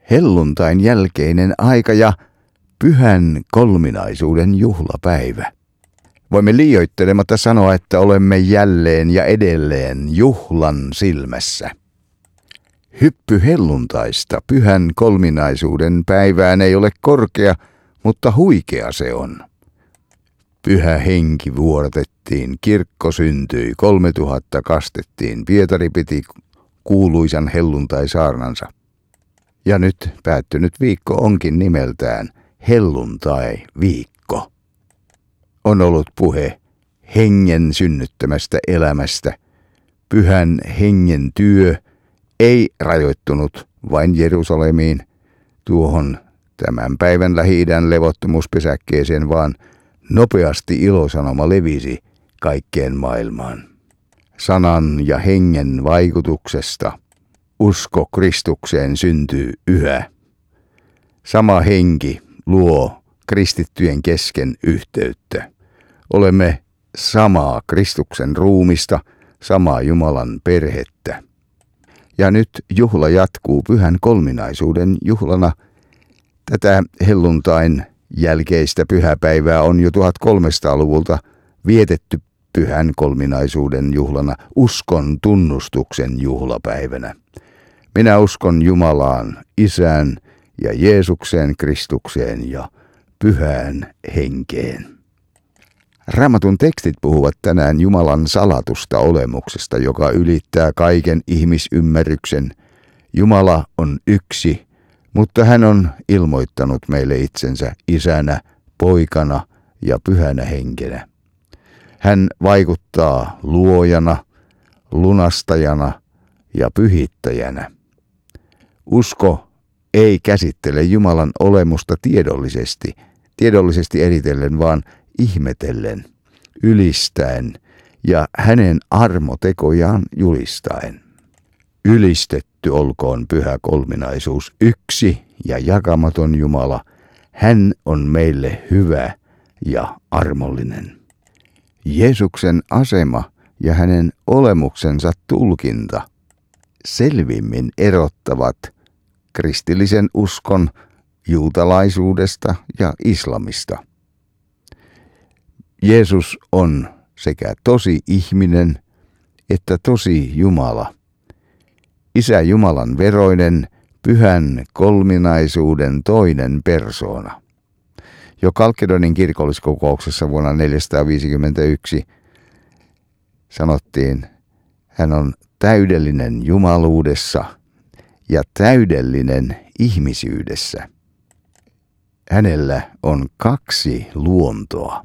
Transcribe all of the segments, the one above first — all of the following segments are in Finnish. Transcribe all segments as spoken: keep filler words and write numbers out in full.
helluntain jälkeinen aika ja pyhän kolminaisuuden juhlapäivä. Voimme liioittelematta sanoa, että olemme jälleen ja edelleen juhlan silmässä. Hyppy helluntaista pyhän kolminaisuuden päivään ei ole korkea, mutta huikea se on. Pyhä henki vuodatettiin, kirkko syntyi, kolmetuhatta kastettiin, Pietari piti kuuluisan helluntaisaarnansa. Ja nyt päättynyt viikko onkin nimeltään helluntai-viikko. On ollut puhe hengen synnyttämästä elämästä. Pyhän hengen työ ei rajoittunut vain Jerusalemiin, tuohon tämän päivän Lähi-idän levottomuuspesäkkeeseen, vaan nopeasti ilosanoma levisi kaikkeen maailmaan. Sanan ja hengen vaikutuksesta usko Kristukseen syntyy yhä. Sama henki luo kristittyjen kesken yhteyttä. Olemme samaa Kristuksen ruumista, samaa Jumalan perhettä. Ja nyt juhla jatkuu pyhän kolminaisuuden juhlana. Tätä helluntain jälkeistä pyhäpäivää on jo tuhatkolmesataaluvulta vietetty pyhän kolminaisuuden juhlana, uskon tunnustuksen juhlapäivänä. Minä uskon Jumalaan, Isään ja Jeesukseen, Kristukseen ja pyhään henkeen. Raamatun tekstit puhuvat tänään Jumalan salatusta olemuksesta, joka ylittää kaiken ihmisymmärryksen. Jumala on yksi, mutta hän on ilmoittanut meille itsensä Isänä, Poikana ja Pyhänä henkenä. Hän vaikuttaa luojana, lunastajana ja pyhittäjänä. Usko ei käsittele Jumalan olemusta tiedollisesti, tiedollisesti eritellen, vaan ihmetellen, ylistäen ja hänen armotekojaan julistaen. Ylistetty olkoon pyhä kolminaisuus, yksi ja jakamaton Jumala. Hän on meille hyvä ja armollinen. Jeesuksen asema ja hänen olemuksensa tulkinta selvimmin erottavat kristillisen uskon juutalaisuudesta ja islamista. Jeesus on sekä tosi ihminen että tosi Jumala. Isä Jumalan veroinen, pyhän kolminaisuuden toinen persoona. Jo Kalkedonin kirkolliskokouksessa vuonna neljäsataaviisikymmentäyksi sanottiin, hän on täydellinen jumaluudessa ja täydellinen ihmisyydessä. Hänellä on kaksi luontoa,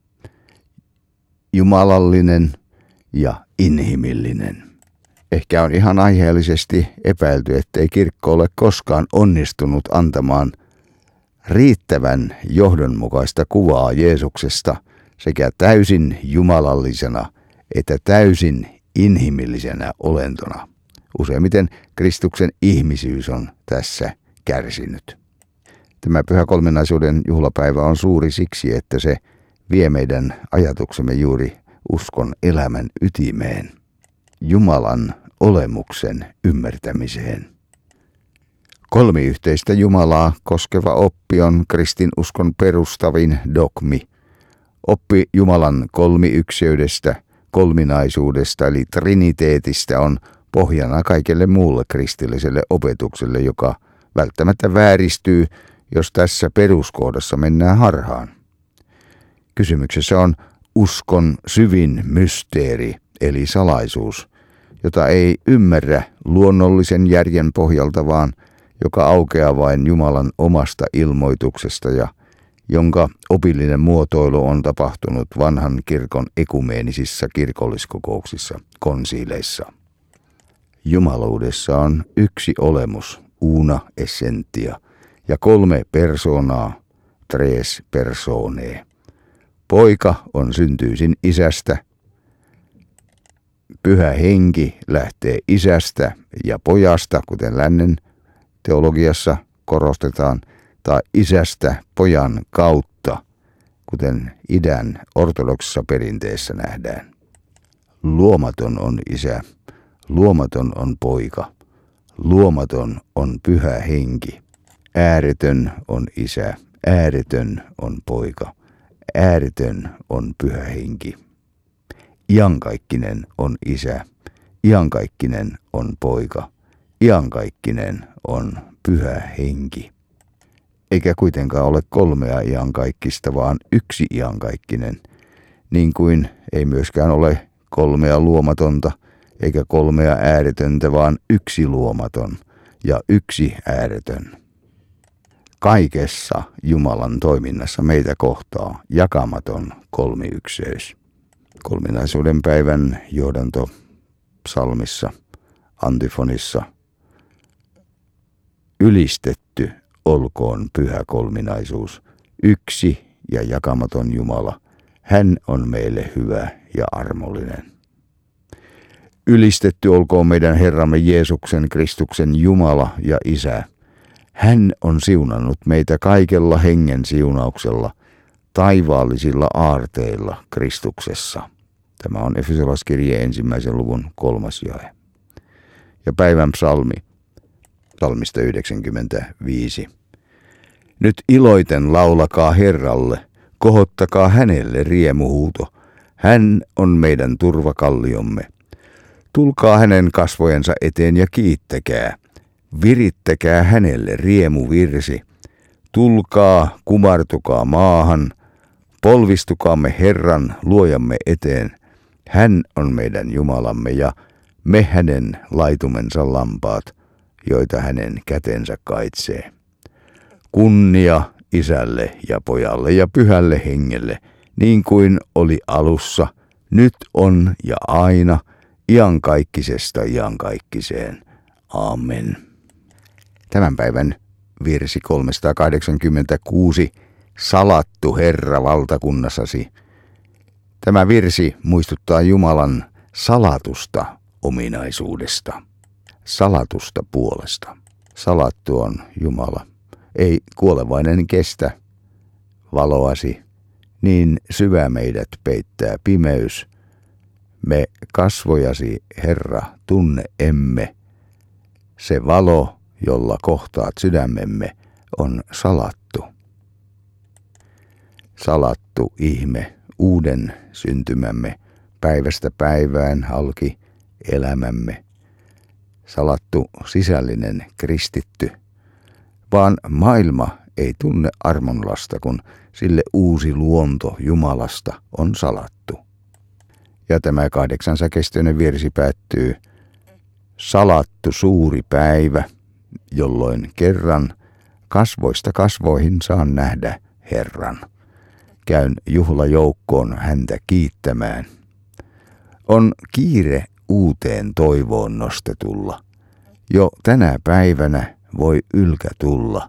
jumalallinen ja inhimillinen. Ehkä on ihan aiheellisesti epäilty, ettei kirkko ole koskaan onnistunut antamaan riittävän johdonmukaista kuvaa Jeesuksesta sekä täysin jumalallisena että täysin inhimillisenä olentona. Useimmiten Kristuksen ihmisyys on tässä kärsinyt. Tämä pyhä kolminaisuuden juhlapäivä on suuri siksi, että se vie meidän ajatuksemme juuri uskon elämän ytimeen, Jumalan olemuksen ymmärtämiseen. Kolmiyhteistä Jumalaa koskeva oppi on kristinuskon perustavin dogmi. Oppi Jumalan kolmiykseydestä, kolminaisuudesta eli triniteetistä on pohjana kaikelle muulle kristilliselle opetukselle, joka välttämättä vääristyy, jos tässä peruskohdassa mennään harhaan. Kysymyksessä on uskon syvin mysteeri eli salaisuus, jota ei ymmärrä luonnollisen järjen pohjalta, vaan joka aukeaa vain Jumalan omasta ilmoituksesta ja jonka opillinen muotoilu on tapahtunut vanhan kirkon ekumeenisissa kirkolliskokouksissa, konsiileissa. Jumaluudessa on yksi olemus, una essentia, ja kolme persoonaa, tres personae. Poika on syntyisin isästä, pyhä henki lähtee isästä ja pojasta, kuten lännen teologiassa korostetaan, tai isästä pojan kautta, kuten idän ortodoksissa perinteessä nähdään. Luomaton on isä, luomaton on poika, luomaton on pyhä henki. Ääretön on Isä, ääretön on Poika, ääretön on Pyhä Henki. Iankaikkinen on Isä, iankaikkinen on Poika, iankaikkinen on Pyhä Henki. Eikä kuitenkaan ole kolmea iankaikkista, vaan yksi iankaikkinen, niin kuin ei myöskään ole kolmea luomatonta, eikä kolmea ääretöntä, vaan yksi luomaton ja yksi ääretön. Kaikessa Jumalan toiminnassa meitä kohtaa jakamaton kolmiykseys. Kolminaisuuden päivän johdanto psalmissa, antifonissa. Ylistetty olkoon pyhä kolminaisuus, yksi ja jakamaton Jumala. Hän on meille hyvä ja armollinen. Ylistetty olkoon meidän Herramme Jeesuksen Kristuksen Jumala ja Isä. Hän on siunannut meitä kaikella hengen siunauksella, taivaallisilla aarteilla Kristuksessa. Tämä on Efesolaiskirjeen ensimmäisen luvun kolmas jae. Ja päivän psalmi, psalmista yhdeksänkymmentäviisi. Nyt iloiten laulakaa Herralle, kohottakaa hänelle riemuhuuto. Hän on meidän turvakalliomme. Tulkaa hänen kasvojensa eteen ja kiittäkää. Virittäkää hänelle riemuvirsi. Tulkaa, kumartukaa maahan. Polvistukaamme Herran luojamme eteen. Hän on meidän Jumalamme ja me hänen laitumensa lampaat, joita hänen kätensä kaitsee. Kunnia Isälle ja Pojalle ja Pyhälle Hengelle, niin kuin oli alussa, nyt on ja aina, iankaikkisesta iankaikkiseen. Amen. Tämän päivän virsi kolmesataakahdeksankymmentäkuusi, salattu Herra valtakunnassasi. Tämä virsi muistuttaa Jumalan salatusta ominaisuudesta, salatusta puolesta. Salattu on Jumala. Ei kuolevainen kestä valoasi, niin syvä meidät peittää pimeys. Me kasvojasi, Herra, tunne emme. Se valo, jolla kohtaat sydämemme, on salattu. Salattu ihme, uuden syntymämme, päivästä päivään halki elämämme. Salattu sisällinen kristitty, vaan maailma ei tunne armonlasta, kun sille uusi luonto Jumalasta on salattu. Ja tämä kahdeksansäkeistöinen virsi päättyy: salattu suuri päivä, jolloin kerran kasvoista kasvoihin saan nähdä Herran. Käyn juhlajoukkoon häntä kiittämään. On kiire uuteen toivoon nostetulla. Jo tänä päivänä voi ylkä tulla.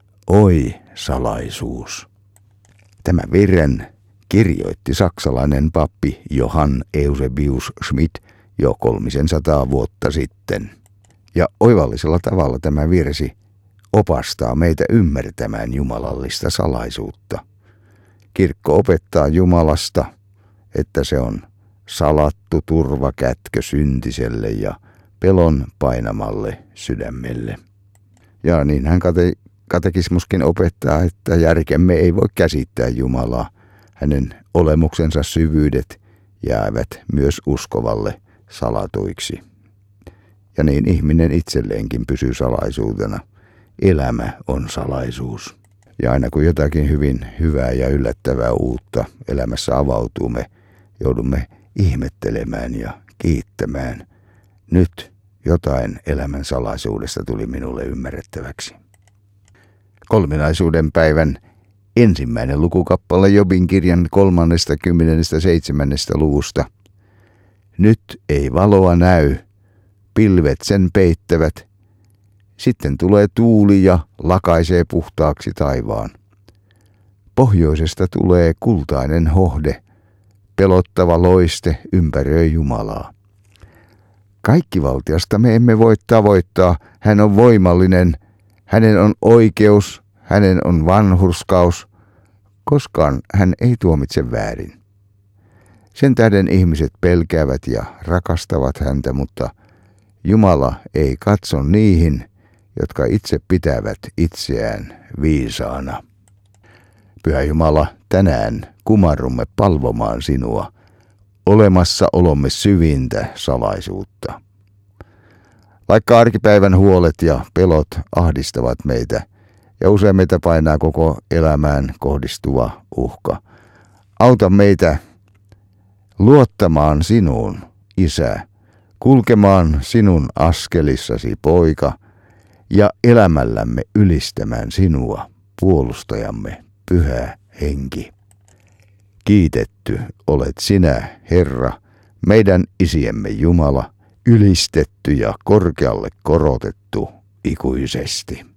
Oi salaisuus. Tämä virren kirjoitti saksalainen pappi Johann Eusebius Schmidt jo kolmisen sataa vuotta sitten. Ja oivallisella tavalla tämä virsi opastaa meitä ymmärtämään jumalallista salaisuutta. Kirkko opettaa Jumalasta, että se on salattu turvakätkö syntiselle ja pelon painamalle sydämelle. Ja niin hän kate, katekismuskin opettaa, että järkemme ei voi käsittää Jumalaa. Hänen olemuksensa syvyydet jäävät myös uskovalle salatuiksi. Ja niin ihminen itselleenkin pysyy salaisuutena. Elämä on salaisuus. Ja aina kun jotakin hyvin hyvää ja yllättävää uutta elämässä avautuu, me joudumme ihmettelemään ja kiittämään. Nyt jotain elämän salaisuudesta tuli minulle ymmärrettäväksi. Kolminaisuuden päivän ensimmäinen lukukappale Jobin kirjan kolmannesta kymmenennestä seitsemännestä luvusta. Nyt ei valoa näy, pilvet sen peittävät. Sitten tulee tuuli ja lakaisee puhtaaksi taivaan. Pohjoisesta tulee kultainen hohde, pelottava loiste ympäröi Jumalaa. Kaikkivaltiasta me emme voi tavoittaa, hän on voimallinen, hänen on oikeus, hänen on vanhurskaus, koskaan hän ei tuomitse väärin. Sen tähden ihmiset pelkäävät ja rakastavat häntä, mutta Jumala ei katso niihin, jotka itse pitävät itseään viisaana. Pyhä Jumala, tänään kumarrumme palvomaan sinua, olemassaolomme syvintä salaisuutta. Vaikka arkipäivän huolet ja pelot ahdistavat meitä ja usein meitä painaa koko elämään kohdistuva uhka, auta meitä luottamaan sinuun, Isä, kulkemaan sinun askelissasi, Poika, ja elämällämme ylistämään sinua, puolustajamme, Pyhä Henki. Kiitetty olet sinä, Herra, meidän isiemme Jumala, ylistetty ja korkealle korotettu ikuisesti.